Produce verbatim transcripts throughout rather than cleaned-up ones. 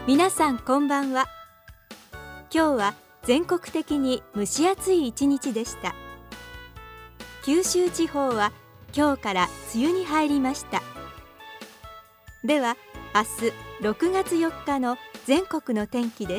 皆さんこんばんは。今日は全国的に蒸し暑い一日でした。九州地方は今日から梅雨に入りました。では明日ろくがつよっかの全国の天気です。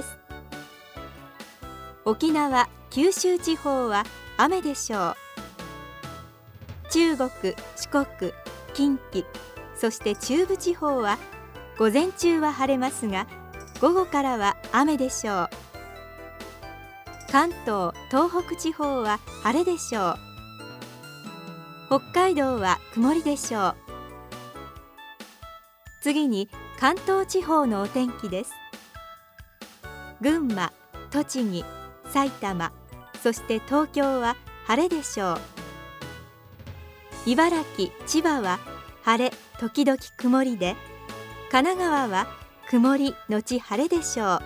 沖縄、九州地方は雨でしょう。中国、四国、近畿、そして中部地方は午前中は晴れますが、午後からは雨でしょう。関東、東北地方は晴れでしょう。北海道は曇りでしょう。次に関東地方のお天気です。群馬、栃木、埼玉、そして東京は晴れでしょう。茨城、千葉は晴れ時々曇りで、神奈川は曇りのち晴れでしょう。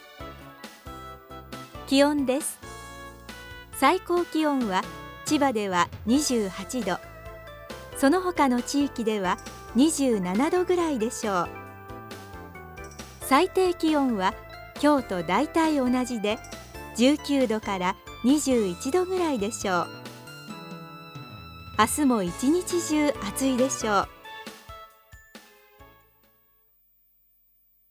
気温です。最高気温は千葉ではにじゅうはちど、その他の地域ではにじゅうななどぐらいでしょう。最低気温は今日とだいたい同じでじゅうきゅうどからにじゅういちどぐらいでしょう。明日も一日中暑いでしょう。